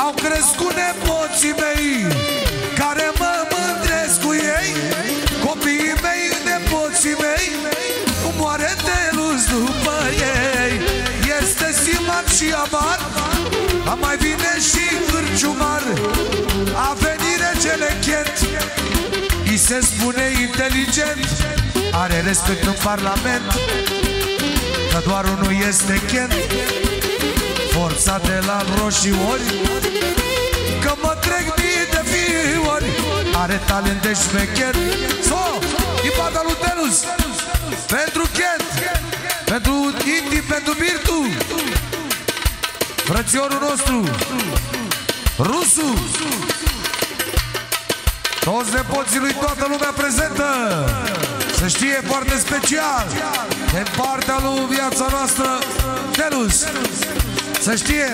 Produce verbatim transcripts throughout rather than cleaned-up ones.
Au crescut nepoții mei, care mă mândresc cu ei. Copiii mei, nepoții mei, moare de luz după ei. Este stimat și amar, a mai vine și cârciumar. A venit regele Chent, i se spune inteligent, are respect în parlament, că doar unul este Chent, forța de la roșiori, că mă trec mii de fiori, are talent de șmecher. So, din partea lui Tenus, pentru Chent, pentru Inti, pentru Birtu, frățiorul nostru Rusu, toți nepoții lui, toată lumea prezentă. Să știe, foarte special din partea lui viața noastră Tenus. Să știe,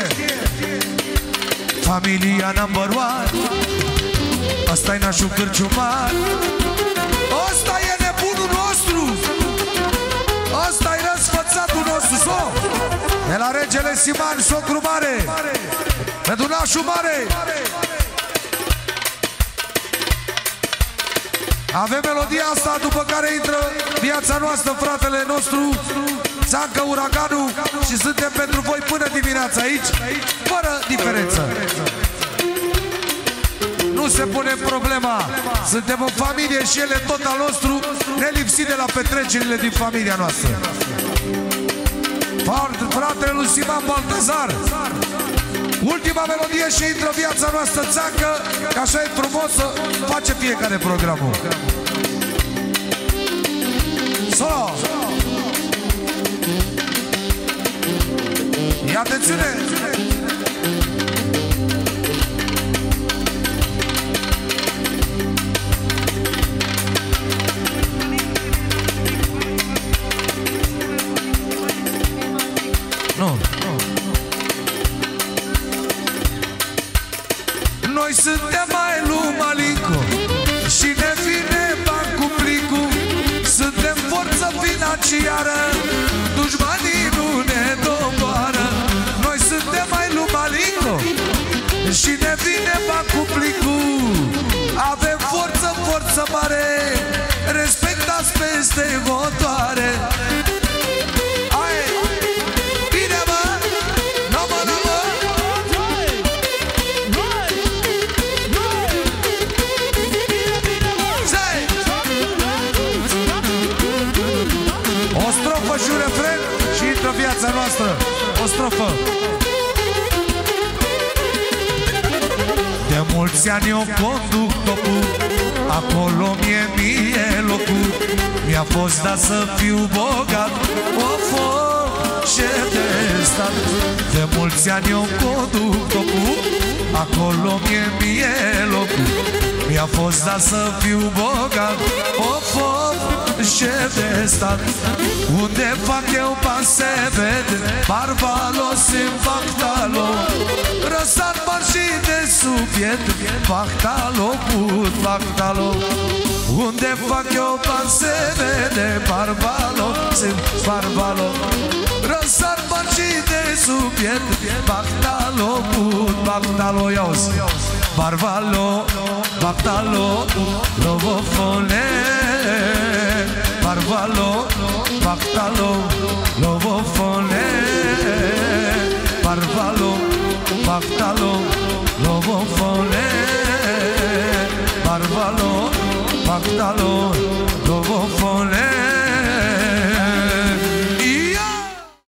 familia number one, ăsta-i nașul cârciumar, ăsta e nebunul nostru, ăsta-i răsfățatul nostru. So, de la regele Siman, socru mare, pentru nașul mare. Avem melodia asta, după care intră viața noastră, fratele nostru Țancă Uraganul, și suntem pentru voi până dimineața aici, fără diferență. Nu se pune problema, suntem în familie și el e tot al nostru, nelipsit de la petrecerile din familia noastră. Fratele lui Siman Baltazar, ultima melodie și intră viața noastră Țancă, că așa e frumos să face fiecare programul. Solo! Ia atențiune! Nu, nu. Noi suntem mai lui Malinco și ne vine bani cu plicul. Suntem forță financiară, dușmanii nu ne doboară. Noi suntem mai lui Malinco și ne vine bani cu plicul. Avem forță, forță mare, respectați peste motoare. Și un refren și intră viața noastră. O strofă. De mulți ani eu conduc topul, acolo mie mie locul. Mi-a fost dat să fiu bogat, of, of, șef de stat. De mulți ani eu conduc topul, acolo mie mie locul. Mi-a fost dat să fiu bogat, of, of, șef de stat. Unde fac eu bani se vede, Barbalos în Bactalo, răsat bani și de subiect, Bactalo, put Bactalo. Unde fac eu bani se vede, Barbalos în Barbalo, răsat bani și de subiect, Bactalo, put Bactalo. Iauzi, Barbalo, Bactalo, lovofone, Barbalo, Bactalo, lovofone, Barbalo, Bactalo, lovofone, Barbalo, Bactalo, lovofone.